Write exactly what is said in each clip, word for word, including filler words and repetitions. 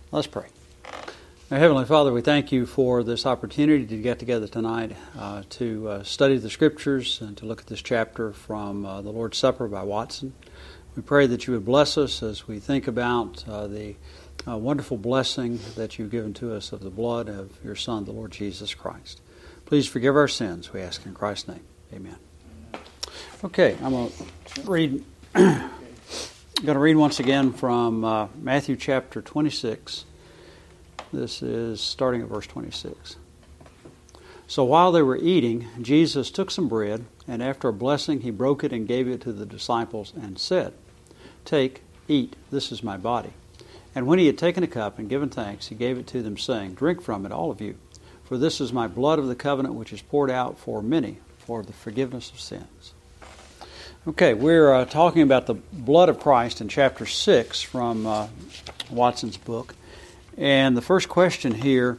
Let's pray. Our Heavenly Father, we thank you for this opportunity to get together tonight uh, to uh, study the Scriptures and to look at this chapter from uh, the Lord's Supper by Watson. We pray that you would bless us as we think about uh, the uh, wonderful blessing that you've given to us of the blood of your Son, the Lord Jesus Christ. Please forgive our sins, we ask in Christ's name. Amen. Okay, I'm going to read... I'm going to read once again from uh, Matthew chapter twenty-six. This is starting at verse twenty-six. So while they were eating, Jesus took some bread, and after a blessing he broke it and gave it to the disciples and said, "Take, eat, this is my body." And when he had taken a cup and given thanks, he gave it to them, saying, "Drink from it, all of you, for this is my blood of the covenant which is poured out for many for the forgiveness of sins." Okay, we're uh, talking about the blood of Christ in chapter six from uh, Watson's book. And the first question here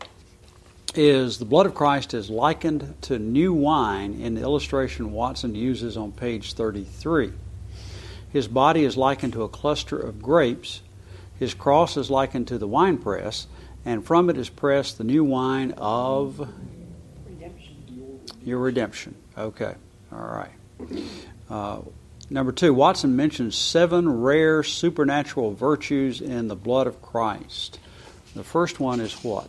is, the blood of Christ is likened to new wine in the illustration Watson uses on page thirty-three. His body is likened to a cluster of grapes. His cross is likened to the winepress, and from it is pressed the new wine of redemption. Your redemption. Okay, all right. Uh, number two, Watson mentions seven rare supernatural virtues in the blood of Christ. The first one is what?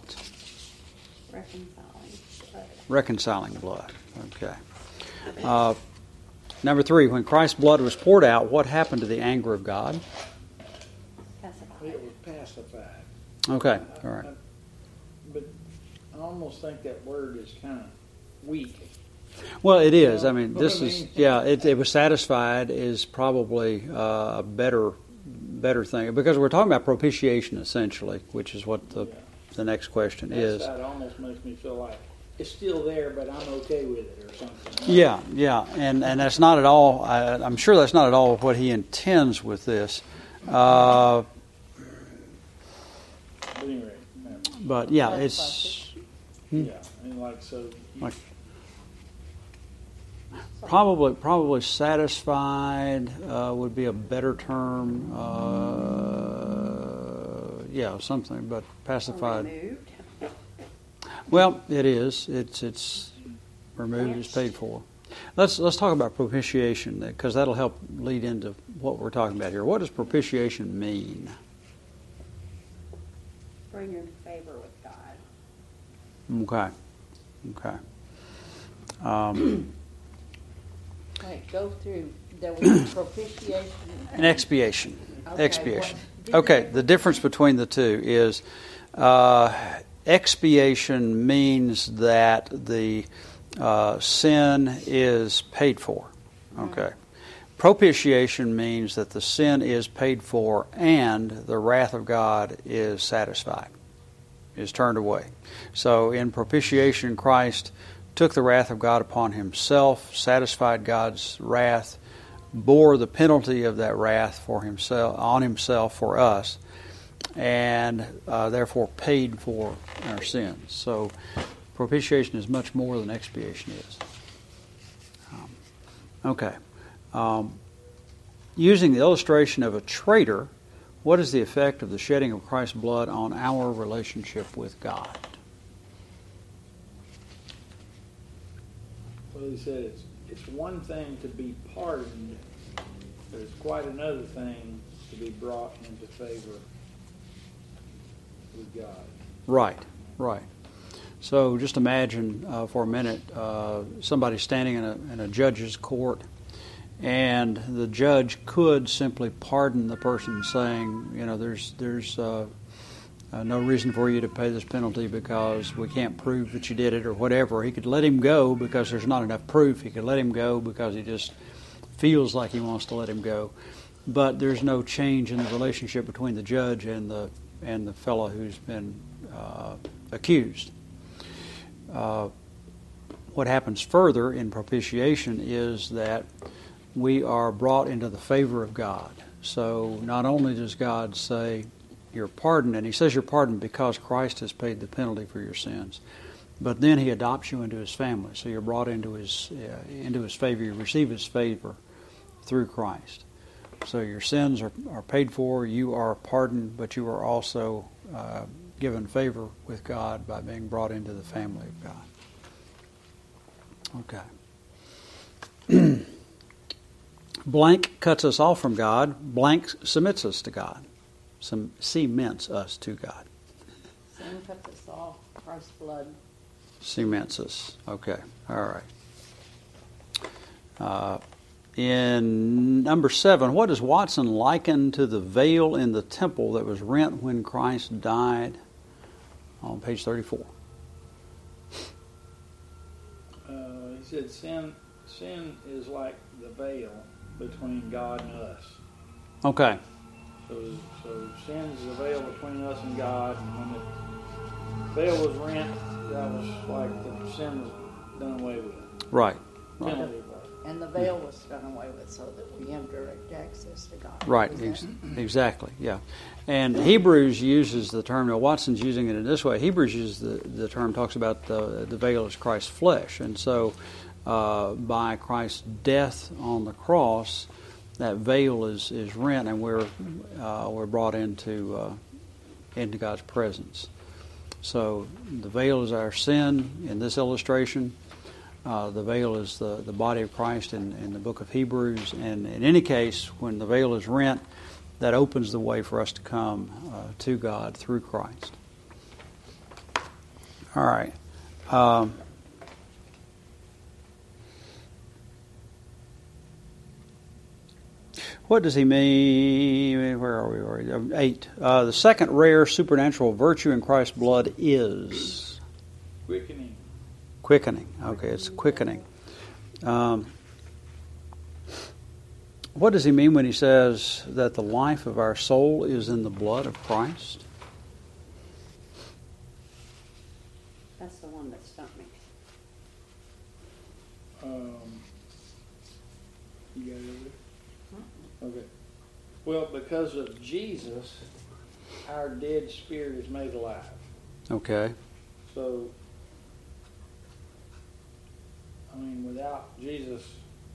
Reconciling blood. Reconciling blood. Okay. Uh, number three, when Christ's blood was poured out, what happened to the anger of God? Pacified. It was pacified. Okay, all right. I, I, but I almost think that word is kind of weak. Well, it is. I mean, this is, yeah, it, it was satisfied is probably uh, a better better thing, because we're talking about propitiation, essentially, which is what the, Yeah. the next question That is. side almost makes me feel like it's still there, but I'm okay with it or something. Yeah, yeah, and, and that's not at all, I, I'm sure that's not at all what he intends with this. Uh, But anyway, no. but, yeah, it's... Hmm? yeah, and like so. You, Like, Probably, probably satisfied uh, would be a better term. Uh, yeah, something, but pacified. Removed. Well, it is. It's it's removed is paid for. Let's let's talk about propitiation, because that'll help lead into what we're talking about here. What does propitiation mean? Bring you into favor with God. Okay, okay. Um, Right, go through, there was propitiation. An expiation. Okay, Expiation. what- Okay, the difference between the two is uh, expiation means that the uh, sin is paid for. Okay. Propitiation means that the sin is paid for and the wrath of God is satisfied, is turned away. So in propitiation, Christ took the wrath of God upon himself, satisfied God's wrath, bore the penalty of that wrath for himself on himself for us, and uh, therefore paid for our sins. So propitiation is much more than expiation is. Um, okay. Um, using the illustration of a traitor, what is the effect of the shedding of Christ's blood on our relationship with God? well, he said it's it's one thing to be pardoned, but it's quite another thing to be brought into favor with God. Right, right. So just imagine uh, for a minute uh, somebody standing in a, in a judge's court, and the judge could simply pardon the person, saying, you know, there's there's uh, uh, no reason for you to pay this penalty because we can't prove that you did it or whatever. He could let him go because there's not enough proof. He could let him go because he just feels like he wants to let him go. But there's no change in the relationship between the judge and the and the fellow who's been uh, accused. Uh, what happens further in propitiation is that we are brought into the favor of God. So not only does God say you're pardoned, and he says you're pardoned because Christ has paid the penalty for your sins, but then he adopts you into his family. So you're brought into his uh, into his favor. You receive his favor through Christ. So your sins are, are paid for. You are pardoned, but you are also uh, given favor with God by being brought into the family of God. Okay. Blank cuts us off from God. Blank submits us to God. Some cements us to God. Sin cuts us off. Christ's blood. Cements us. Okay. All right. Uh, in number seven, what does Watson liken to the veil in the temple that was rent when Christ died? On page thirty-four. Uh, he said sin, sin is like the veil between God and us. Okay. So, so sin is the veil between us and God. And when the veil was rent, that was like the sin was done away with. Right. Right. Penalty was. And the veil was done away with so that we have direct access to God. Right, Is ex- that- exactly, yeah. And Hebrews uses the term, now Watson's using it in this way, Hebrews uses the, the term, talks about the, the veil as Christ's flesh. And so uh, by Christ's death on the cross, that veil is, is rent and we're, uh, we're brought into, uh, into God's presence. So the veil is our sin in this illustration. Uh, the veil is the, the body of Christ in, in the book of Hebrews. And in any case, when the veil is rent, that opens the way for us to come uh, to God through Christ. All right. Um, what does he mean? Where are we already? Eight. Uh, the second rare supernatural virtue in Christ's blood is Quickening. quickening. Okay, it's quickening. Um, what does he mean when he says that the life of our soul is in the blood of Christ? That's the one that stumped me. Um, you got it over there? Okay. Well, because of Jesus, our dead spirit is made alive. Okay. So, I mean, without Jesus,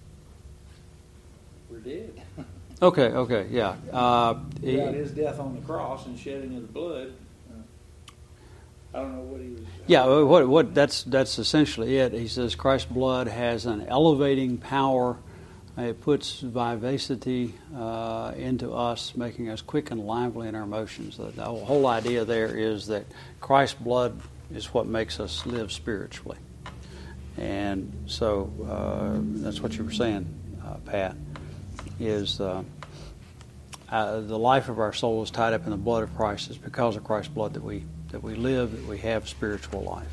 we're dead. Okay, okay, yeah. Uh, Without his death on the cross and shedding of the blood, uh, I don't know what he was. yeah, what what that's that's essentially it. He says Christ's blood has an elevating power. It puts vivacity uh, into us, making us quick and lively in our emotions. The, the whole idea there is that Christ's blood is what makes us live spiritually. And so uh, that's what you were saying, uh, Pat, is uh, uh, the life of our soul is tied up in the blood of Christ. It's because of Christ's blood that we that we live, that we have spiritual life.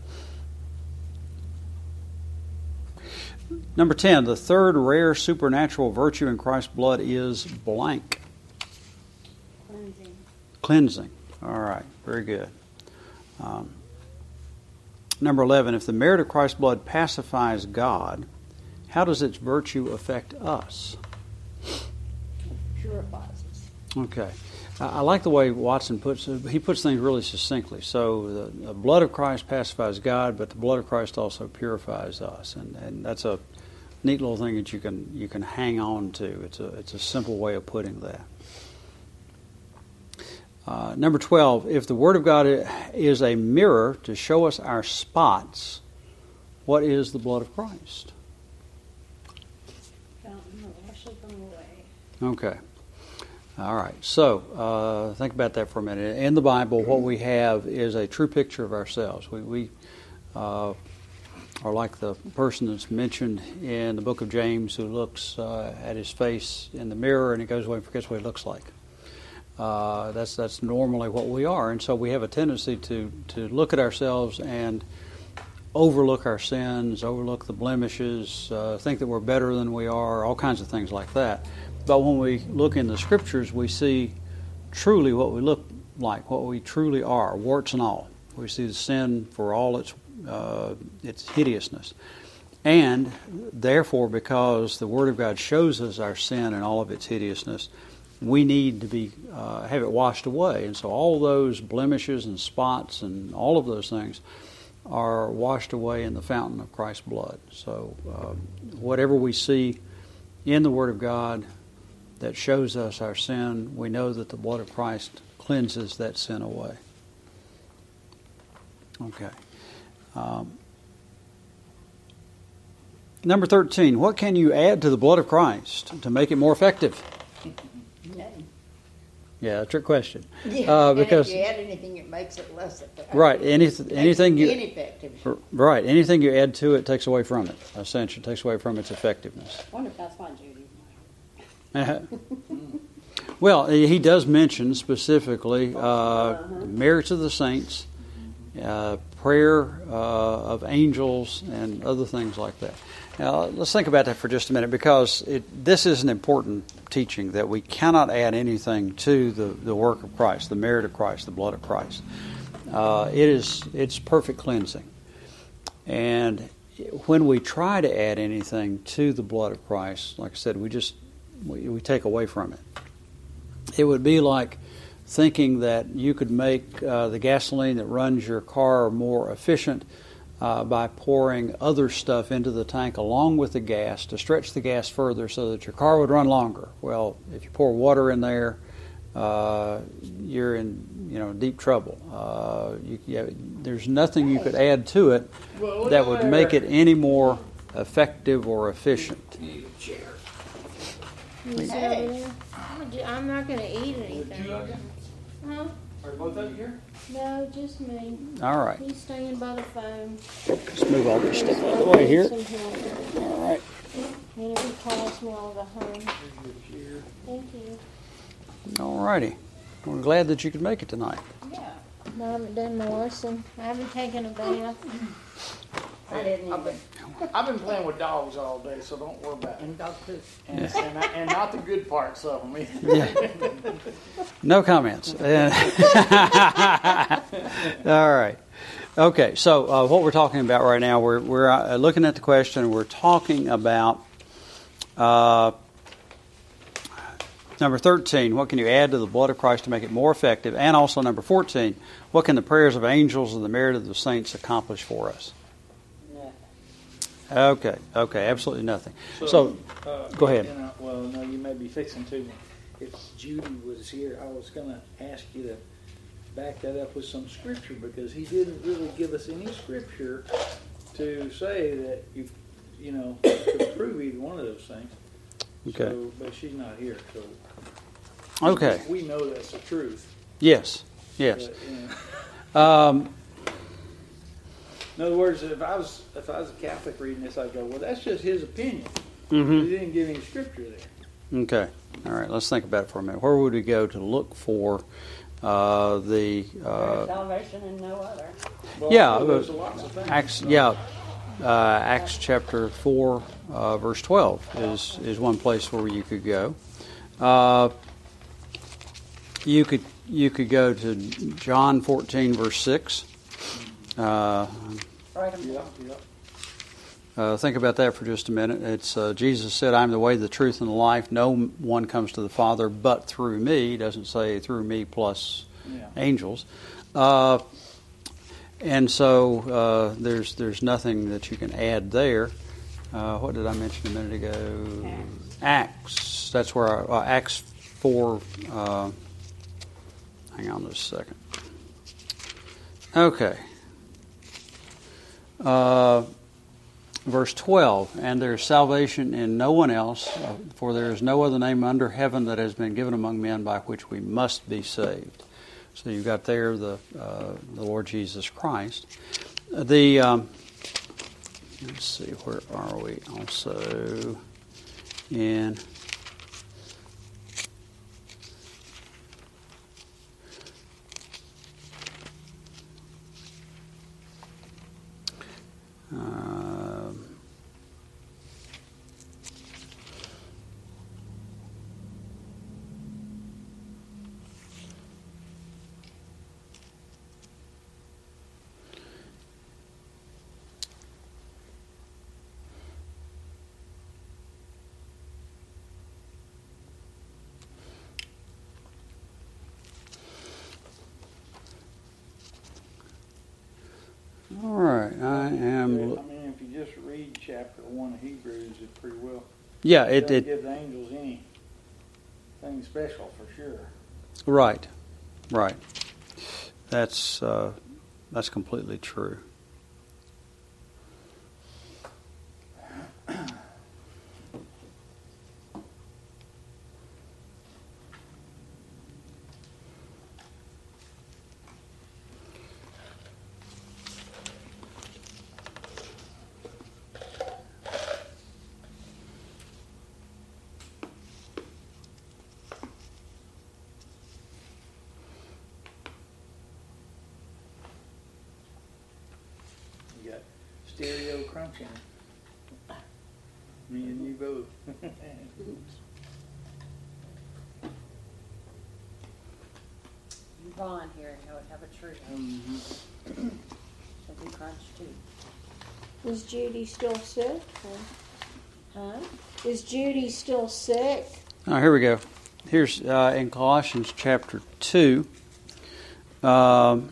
Number ten, the third rare supernatural virtue in Christ's blood is blank. Cleansing. Cleansing. All right, very good. Um, number eleven, if the merit of Christ's blood pacifies God, how does its virtue affect us? Purifies us. Okay. I I like the way Watson puts it. He puts things really succinctly. So the, the blood of Christ pacifies God, but the blood of Christ also purifies us. And, and that's a neat little thing that you can you can hang on to. It's a, it's a simple way of putting that. Uh, number twelve, if the Word of God is a mirror to show us our spots, what is the blood of Christ? Fountain that washes them away. Okay. All right. So uh, think about that for a minute. In the Bible, what we have is a true picture of ourselves. We, we uh, are like the person that's mentioned in the book of James who looks uh, at his face in the mirror and he goes away and forgets what he looks like. Uh, that's that's normally what we are, and so we have a tendency to to look at ourselves and overlook our sins, overlook the blemishes, uh, think that we're better than we are, all kinds of things like that. But when we look in the Scriptures, we see truly what we look like, what we truly are, warts and all. We see the sin for all its uh, its hideousness, and therefore, because the Word of God shows us our sin and all of its hideousness, we need to be uh, have it washed away. And so all those blemishes and spots and all of those things are washed away in the fountain of Christ's blood. So uh, whatever we see in the Word of God that shows us our sin, we know that the blood of Christ cleanses that sin away. Okay. Um, number thirteen, what can you add to the blood of Christ to make it more effective? Nothing. Yeah, trick question. Yeah, Uh, and because if you add anything, it makes it less effective. right, any, anything you ineffective. right, anything you add to it takes away from it. Essentially, takes away from its effectiveness. I wonder if that's why Judy. Well, he does mention specifically uh, merits of the saints, uh, prayer uh, of angels, and other things like that. Now, let's think about that for just a minute, because it, this is an important teaching, that we cannot add anything to the, the work of Christ, the merit of Christ, the blood of Christ. Uh, it is it's perfect cleansing. And when we try to add anything to the blood of Christ, like I said, we just we, we take away from it. It would be like thinking that you could make uh, the gasoline that runs your car more efficient uh, by pouring other stuff into the tank along with the gas to stretch the gas further so that your car would run longer. Well, if you pour water in there, uh, you're in you know deep trouble. Uh, you, you, there's nothing you could add to it that would make it any more effective or efficient. You sit Hey. over there. I'm ju- I'm not going to eat anything. Huh? Are both of you here? No, just me. All right, He's staying by the phone. let's move all this stuff out of the way here. Some help. All right. And if he calls me, I'll go home. Thank you. All righty. We're glad that you could make it tonight. Yeah. No, I haven't done my lesson. I haven't taken a bath. I didn't I've either. been, I've been playing with dogs all day, so don't worry about it. And dog poop. And, and, I- and not the good parts of them either. Yeah. No comments. All right. Okay. So uh, what we're talking about right now, we're we're uh, looking at the question. We're talking about uh, number thirteen. What can you add to the blood of Christ to make it more effective? And also number fourteen. What can the prayers of angels and the merit of the saints accomplish for us? Okay. Okay. Absolutely nothing. So, uh, go ahead. You know, well, no, you may be fixing to. If Judy was here, I was going to ask you to back that up with some scripture, because he didn't really give us any scripture to say that you, you know, could prove either one of those things. Okay. So, but she's not here, so Okay. we know that's the truth. Yes. Yes. But, you know, Um, in other words, if I was if I was a Catholic reading this, I'd go, well, that's just his opinion. mhm. He didn't give any scripture there. Okay. All right. Let's think about it for a minute. Where would we go to look for uh, the uh, Salvation and no other. Well, Yeah, there's but lots of things. Acts? Yeah, uh, Acts chapter four, uh, verse twelve is is one place where you could go. Uh, you could you could go to John fourteen, verse six. Uh, Write 'em Yeah, down. yeah. Uh, think about that for just a minute. It's uh, Jesus said, "I'm the way, the truth, and the life. No one comes to the Father but through me." He doesn't say through me plus Yeah. angels. Uh, and so uh, there's there's nothing that you can add there. Uh, what did I mention a minute ago? Acts. Acts. That's where our, uh, Acts four. Uh, hang on just a second. Okay. Uh, Verse twelve, and there is salvation in no one else, for there is no other name under heaven that has been given among men by which we must be saved. So you've got there the uh, the Lord Jesus Christ. The um, let's see, where are we? Also in Uh, all right, I am. I mean, if you just read chapter one of Hebrews, it pretty well Yeah, it doesn't it give the angels any anything special for sure. Right, right. That's uh, that's completely true. You got stereo crunching. Me and you both. Vaughn here, I would have a tree. Mhm. So we crunch too. Is Judy still sick? Huh? Is Judy still sick? Oh, here we go. Here's uh, in Colossians chapter two, um,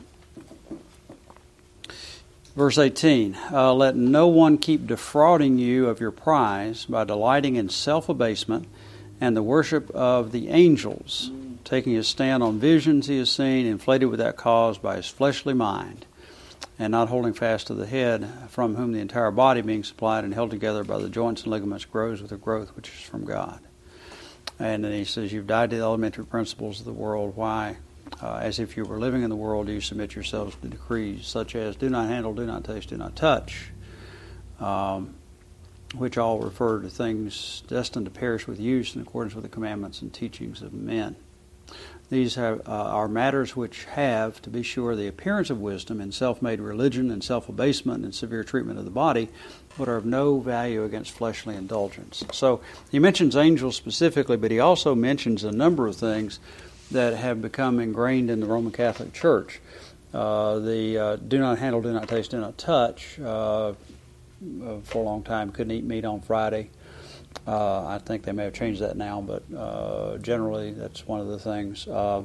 verse eighteen. Uh, Let no one keep defrauding you of your prize by delighting in self-abasement and the worship of the angels, taking his stand on visions he has seen, inflated without cause by his fleshly mind, and not holding fast to the head, from whom the entire body, being supplied and held together by the joints and ligaments, grows with a growth which is from God. And then he says, you've died to the elementary principles of the world. Why? Uh, as if you were living in the world, do you submit yourselves to decrees such as do not handle, do not taste, do not touch, um, which all refer to things destined to perish with use in accordance with the commandments and teachings of men. These have, uh, are matters which have, to be sure, the appearance of wisdom in self-made religion and self-abasement and severe treatment of the body, but are of no value against fleshly indulgence. So he mentions angels specifically, but he also mentions a number of things that have become ingrained in the Roman Catholic Church. Uh, the uh, do not handle, do not taste, do not touch, uh, for a long time, couldn't eat meat on Friday. Uh, I think they may have changed that now, but uh, generally that's one of the things. Uh,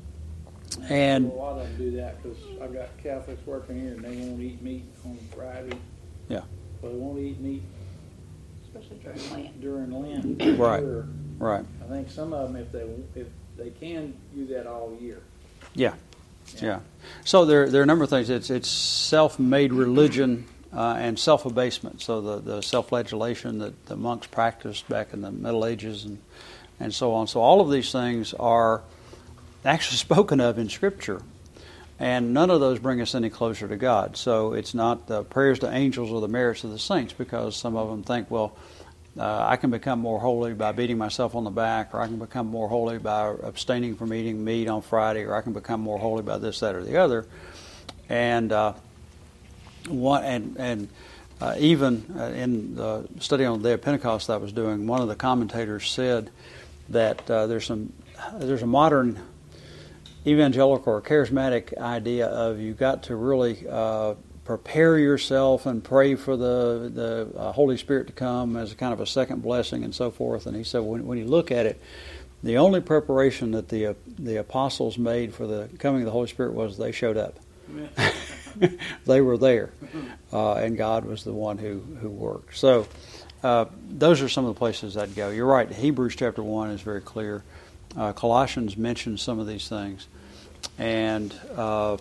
and a lot of them do that because I've got Catholics working here and they won't eat meat on Friday. Yeah. So they won't eat meat Especially during Lent. during Lent. Right. Sure. Right. I think some of them, if they if they can do that all year. Yeah. Yeah. yeah. So there there are a number of things. It's it's self-made religion. Uh, and self-abasement, so the, the self-flagellation that the monks practiced back in the Middle Ages and, and so on. So all of these things are actually spoken of in Scripture, and none of those bring us any closer to God. So it's not the prayers to angels or the merits of the saints, because some of them think, well, uh, I can become more holy by beating myself on the back, or I can become more holy by abstaining from eating meat on Friday, or I can become more holy by this, that, or the other. And... Uh, One, and and uh, even uh, in the study on the Day of Pentecost that I was doing, one of the commentators said that uh, there's some there's a modern evangelical or charismatic idea of you've got to really uh, prepare yourself and pray for the the uh, Holy Spirit to come as a kind of a second blessing and so forth. And he said when, when you look at it, the only preparation that the uh, the apostles made for the coming of the Holy Spirit was they showed up. They were there, uh, and God was the one who, who worked. So uh, those are some of the places I'd go. You're right, Hebrews chapter one is very clear. Uh, Colossians mentions some of these things. And uh,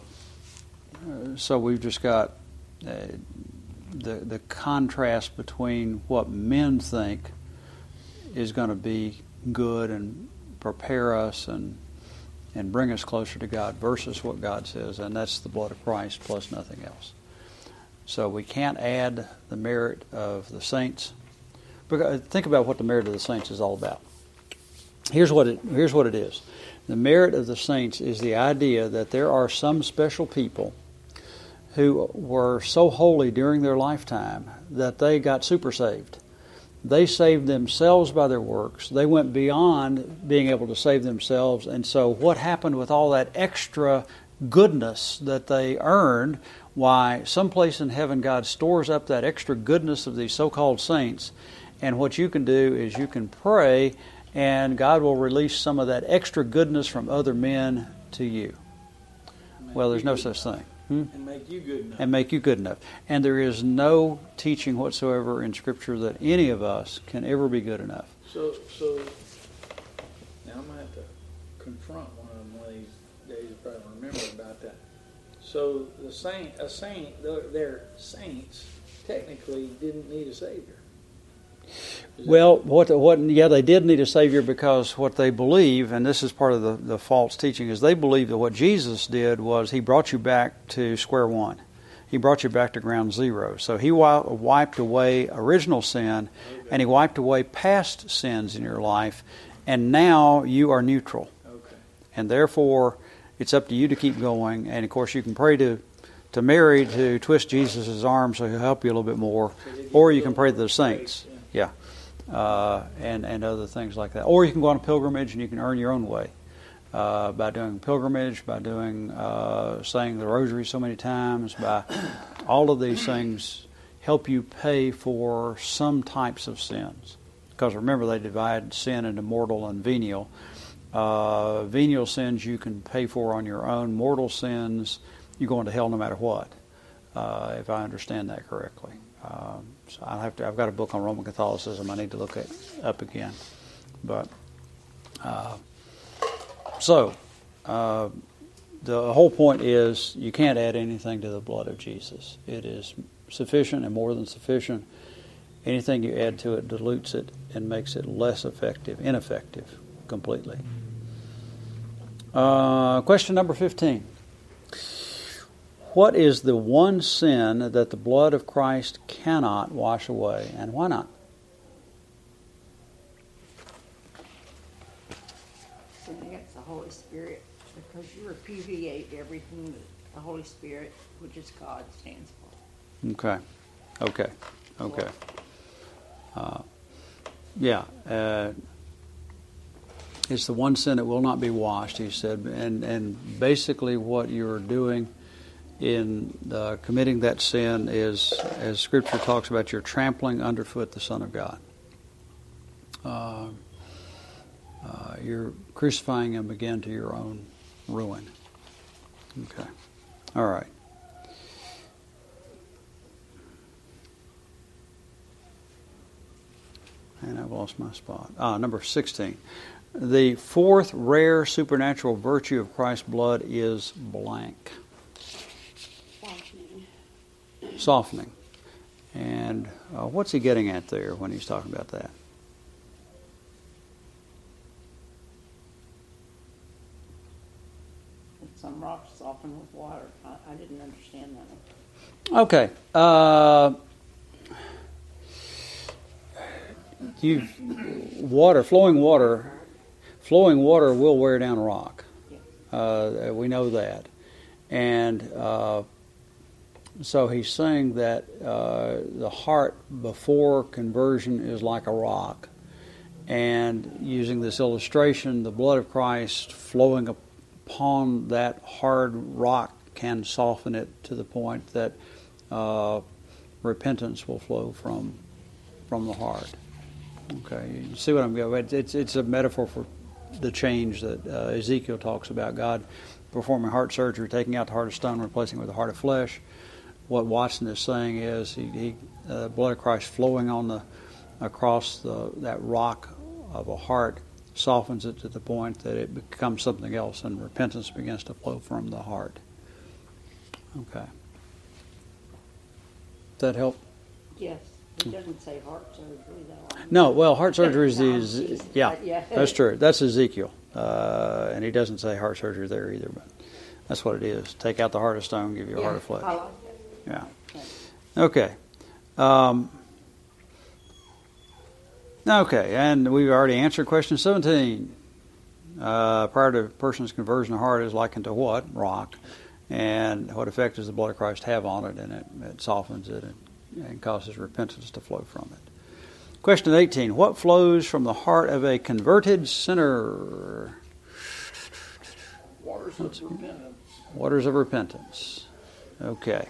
so we've just got uh, the, the contrast between what men think is going to be good and prepare us and and bring us closer to God versus what God says, and that's the blood of Christ plus nothing else. So we can't add the merit of the saints. Because think about what the merit of the saints is all about. Here's what it, here's what it is. The merit of the saints is the idea that there are some special people who were so holy during their lifetime that they got super saved. They saved themselves by their works. They went beyond being able to save themselves. And so what happened with all that extra goodness that they earned, why someplace in heaven God stores up that extra goodness of these so-called saints. And what you can do is you can pray and God will release some of that extra goodness from other men to you. Well, there's no such thing. Hmm? And make you good enough. And make you good enough. And there is no teaching whatsoever in Scripture that any of us can ever be good enough. So, so now I'm going to have So the saint, a saint, their, their saints technically didn't need a savior. Well, what what yeah, they did need a Savior because what they believe, and this is part of the, the false teaching, is they believe that what Jesus did was He brought you back to square one. He brought you back to ground zero. So He wiped away original sin, okay. and He wiped away past sins in your life, and now you are neutral. Okay. And therefore, it's up to you to keep going. And of course, you can pray to to Mary to twist Jesus' arm so He'll help you a little bit more, or you can pray to the saints. Yeah, uh, and and other things like that. Or you can go on a pilgrimage and you can earn your own way uh, by doing pilgrimage, by doing uh, saying the rosary so many times. By all of these things help you pay for some types of sins. Because remember, they divide sin into mortal and venial. Uh, venial sins you can pay for on your own. Mortal sins, you're going to hell no matter what. Uh, if I understand that correctly. Um, so I have to. I've got a book on Roman Catholicism. I need to look it up again. But uh, so uh, the whole point is you can't add anything to the blood of Jesus. It is sufficient and more than sufficient. Anything you add to it dilutes it and makes it less effective, ineffective, completely. Uh, question number fifteen. What is the one sin that the blood of Christ cannot wash away, and why not? Sin against the Holy Spirit, because you repudiate everything that the Holy Spirit, which is God, stands for. Okay, okay, okay. Uh, yeah, uh, it's the one sin that will not be washed, he said, and and basically what you're doing in uh, committing that sin is, as Scripture talks about, you're trampling underfoot the Son of God. Uh, uh, you're crucifying Him again to your own ruin. Okay. All right. And I've lost my spot. Ah, number sixteen. The fourth rare supernatural virtue of Christ's blood is blank. Softening. Softening. And uh, what's he getting at there when he's talking about that? Some rocks soften with water. I, I didn't understand that one. Okay. Uh, you water, flowing water, flowing water will wear down a rock. Uh, we know that, and uh, so he's saying that uh, the heart before conversion is like a rock, and using this illustration, the blood of Christ flowing upon that hard rock can soften it to the point that uh, repentance will flow from from the heart. Okay, you see what I'm going? It's it's a metaphor for the change that uh, Ezekiel talks about. God performing heart surgery, taking out the heart of stone, replacing it with the heart of flesh. What Watson is saying is he, he uh, blood of Christ flowing on the across the that rock of a heart softens it to the point that it becomes something else, and repentance begins to flow from the heart. Okay. Does that help? Yes. It doesn't say heart surgery, though. No, well, heart surgery is, No, is it's- yeah, yeah. that's true. That's Ezekiel, uh, and he doesn't say heart surgery there either, but that's what it is. Take out the heart of stone, give you a Yeah, heart of flesh. I like that. Yeah. Okay. Um, okay, and we've already answered question seventeen. Uh, prior to a person's conversion, the heart is likened to what? Rock. And what effect does the blood of Christ have on it? And it, it softens it and, and causes repentance to flow from it. Question eighteen. What flows from the heart of a converted sinner? Waters of repentance. Waters of repentance. Okay.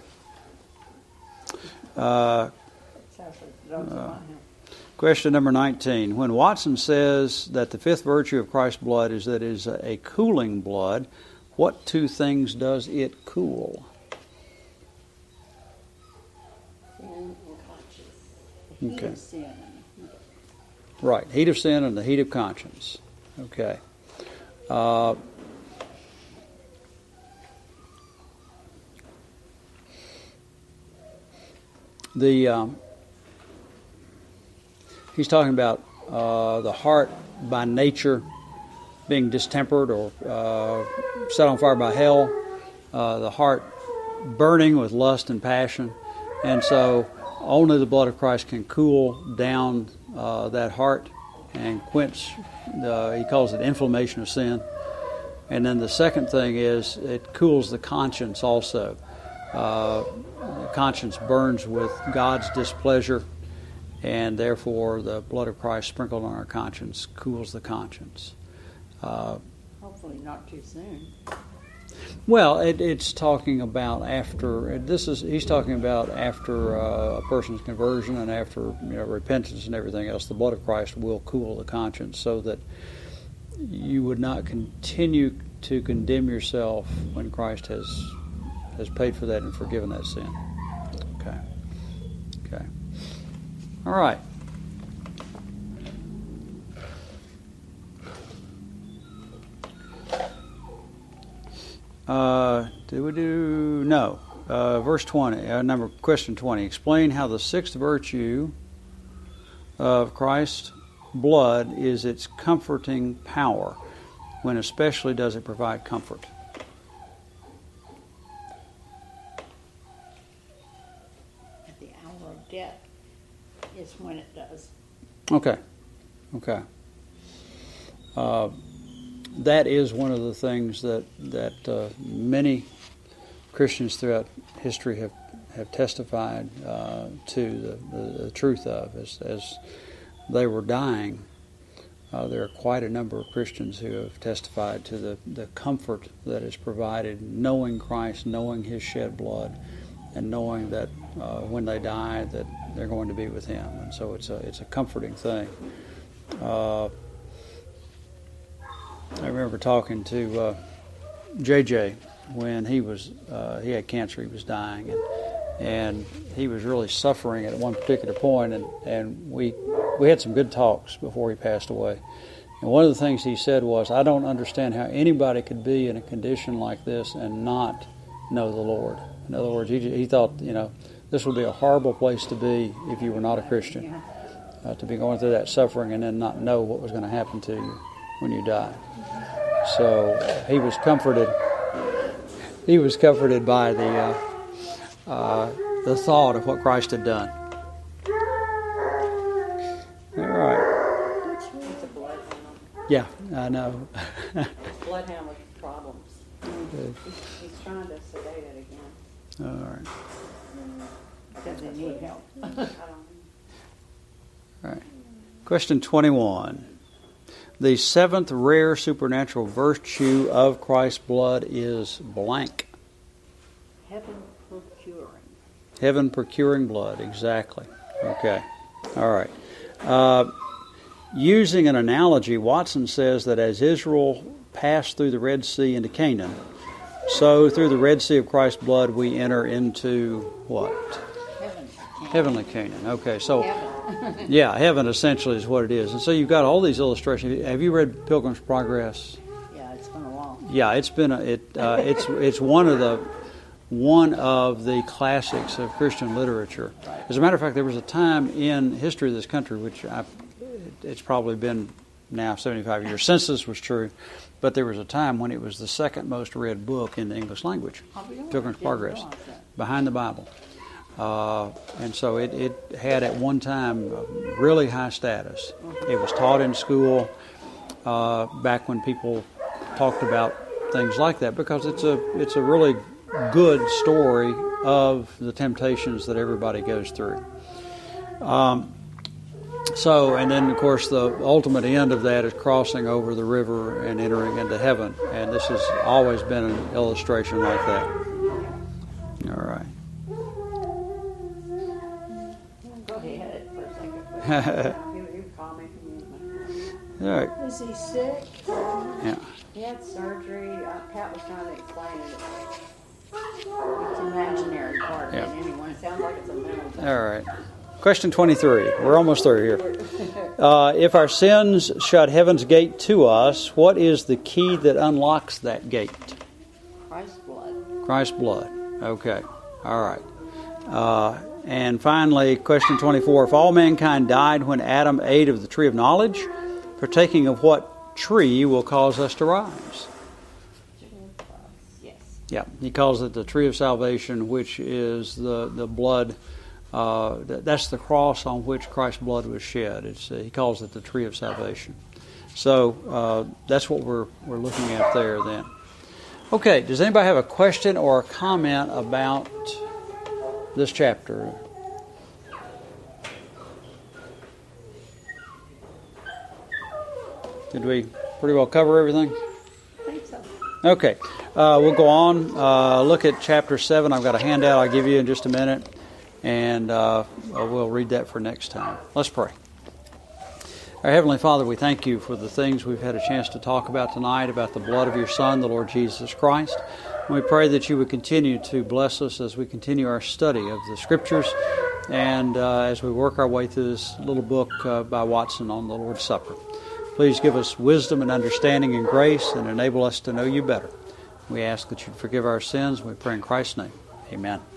Uh, Sounds like drugs in my house. question number nineteen. When Watson says that the fifth virtue of Christ's blood is that it is a cooling blood, what two things does it cool? Sin and conscience. The heat Okay. of sin. Right. Heat of sin and the heat of conscience. Okay. Uh, the um, he's talking about uh, the heart by nature being distempered or uh, set on fire by hell, uh, the heart burning with lust and passion, and so only the blood of Christ can cool down uh, that heart and quench the, he calls it inflammation of sin. And then the second thing is it cools the conscience also. Uh, the conscience burns with God's displeasure, and therefore the blood of Christ sprinkled on our conscience cools the conscience. Uh, Hopefully not too soon. well, it, it's talking about after. This is he's talking about after uh, a person's conversion and after you know repentance and everything else. The blood of Christ will cool the conscience so that you would not continue to condemn yourself when Christ has has paid for that and forgiven that sin. Okay. Okay. All right. Uh, do we do no? Uh, verse twenty, uh, number question twenty. Explain how the sixth virtue of Christ's blood is its comforting power. When especially does it provide comfort? At the hour of death is when it does. Okay. Okay. Uh, that is one of the things that that uh, many Christians throughout history have have testified uh, to the, the, the truth of as as they were dying. Uh, there are quite a number of Christians who have testified to the, the comfort that is provided, knowing Christ, knowing His shed blood, and knowing that uh, when they die that they're going to be with Him. And so it's a it's a comforting thing. Uh, I remember talking to uh, J J when he was uh, he had cancer, he was dying, and and he was really suffering at one particular point, and, and we we had some good talks before he passed away. And one of the things he said was, I don't understand how anybody could be in a condition like this and not know the Lord. In other words, he, he thought, you know, this would be a horrible place to be if you were not a Christian, uh, to be going through that suffering and then not know what was going to happen to you when you die. So he was comforted. He was comforted by the uh, uh, the thought of what Christ had done. All right. It's a bloodhound. Yeah, I know. Bloodhound with problems. He's, he's trying to sedate it again. All right. Does it need help? I don't know. All right. Question twenty-one. The seventh rare supernatural virtue of Christ's blood is blank. Heaven procuring. Heaven procuring blood, exactly. Okay. All right. Uh, using an analogy, Watson says that as Israel passed through the Red Sea into Canaan, so through the Red Sea of Christ's blood we enter into what? Heaven. Heavenly Canaan. Okay, so Heaven. yeah, heaven essentially is what it is. And so you've got all these illustrations. Have you read Pilgrim's Progress? Yeah, it's been a while. Yeah, it's been a, it. Uh, it's it's one of the one of the classics of Christian literature. As a matter of fact, there was a time in history of this country, which I, it's probably been now seventy-five years since this was true, but there was a time when it was the second most read book in the English language, Pilgrim's Progress, behind the Bible. Uh, and so it, it had at one time really high status. It was taught in school uh, back when people talked about things like that, because it's a it's a really good story of the temptations that everybody goes through. Um, so, and then of course the ultimate end of that is crossing over the river and entering into heaven. And this has always been an illustration like that. All right. Go ahead for a second. You, you call me from you. All right. Is he sick? Yeah. He had surgery. Uh, Pat was trying to explain it. It's imaginary part of Yeah. it anyway. It sounds like it's a mental thing. All right. Question twenty-three. We're almost through here. Uh, if our sins shut heaven's gate to us, what is the key that unlocks that gate? Christ's blood. Christ's blood. Okay. All right. Uh, And finally, question twenty-four. If all mankind died when Adam ate of the tree of knowledge, partaking of what tree will cause us to rise? Yes. Yeah, he calls it the tree of salvation, which is the, the blood. Uh, that's the cross on which Christ's blood was shed. It's, uh, he calls it the tree of salvation. So uh, that's what we're we're looking at there then. Okay, does anybody have a question or a comment about this chapter? Did we pretty well cover everything? I think so. Okay, uh, we'll go on. Uh, look at chapter seven. I've got a handout I'll give you in just a minute, and uh, we'll read that for next time. Let's pray. Our Heavenly Father, we thank you for the things we've had a chance to talk about tonight, about the blood of your Son, the Lord Jesus Christ. And we pray that you would continue to bless us as we continue our study of the Scriptures and uh, as we work our way through this little book uh, by Watson on the Lord's Supper. Please give us wisdom and understanding and grace and enable us to know you better. We ask that you'd forgive our sins. We pray in Christ's name. Amen.